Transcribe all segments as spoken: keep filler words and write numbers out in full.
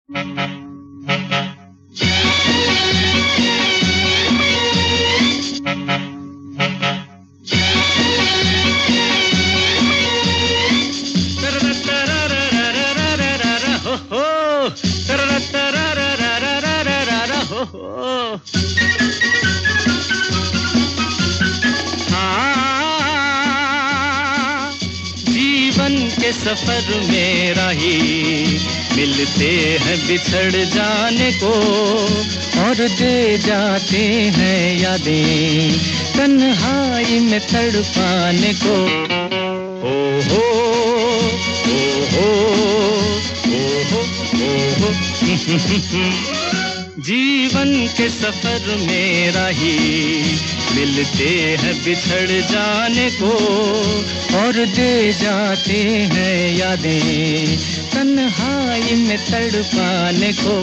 के सफर में राही मिलते हैं बिछड़ जाने को और दे जाते हैं यादें तन्हाई में तड़पाने को। ओ हो ओ हो ओ हो ओ हो जीवन के सफर में राही मिलते हैं बिछड़ जाने को और दे जाते हैं यादें तन्हाई में तड़पाने को।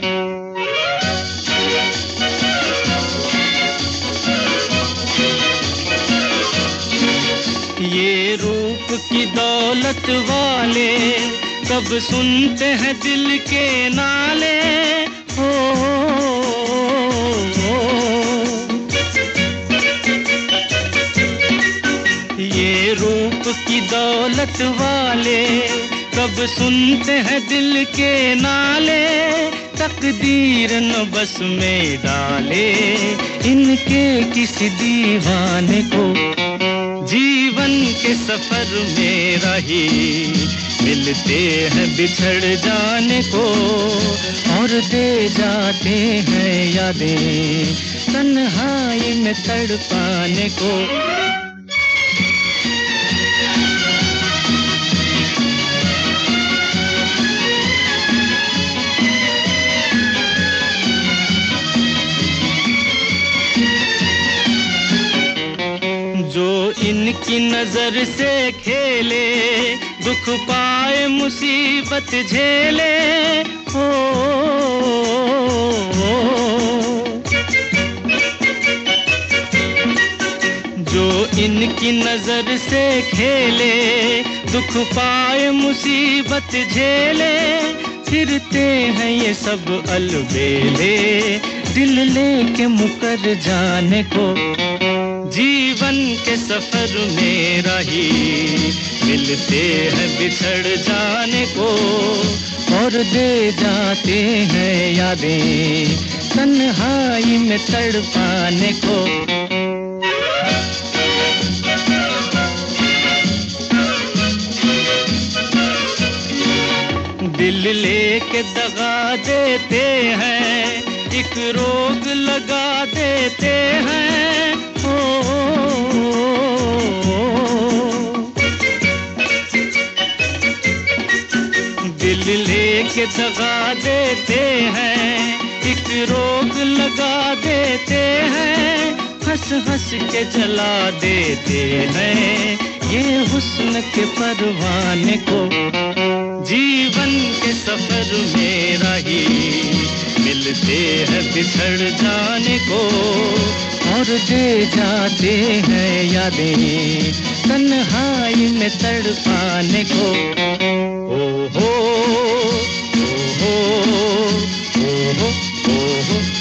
ये रूप की दौलत वाले कब सुनते हैं दिल के नाले। हो, हो, ये रूप की दौलत वाले कब सुनते हैं दिल के नाले। तकदीर न बस में डाले इनके किसी दीवाने को। जीवन के सफर में राही मिलते हैं बिछड़ जाने को और दे जाते हैं यादें तन्हाई में तड़पाने को। जो इनकी नजर से खेले दुख पाए मुसीबत झेले। हो, हो, जो इनकी नजर से खेले दुख पाए मुसीबत झेले। फिरते हैं ये सब अलबेले दिल लेके मुकर जाने को। जीवन के सफर में राही मिलते हैं बिछड़ जाने को और दे जाते हैं यादें तन्हाई में तड़पाने को। दिल लेके दगा देते हैं एक रोग लगा देते हैं। हो, दिल लेके दगा देते हैं एक रोग लगा देते हैं। हंस हंस के जला देते हैं ये हुस्न के परवाने को। जीवन के सफर में राही मिलते हैं बिछड़ जाने को और दे जाते हैं यादें तन्हाई में तड़पाने को। ओ हो ओ हो ओ हो ओ हो।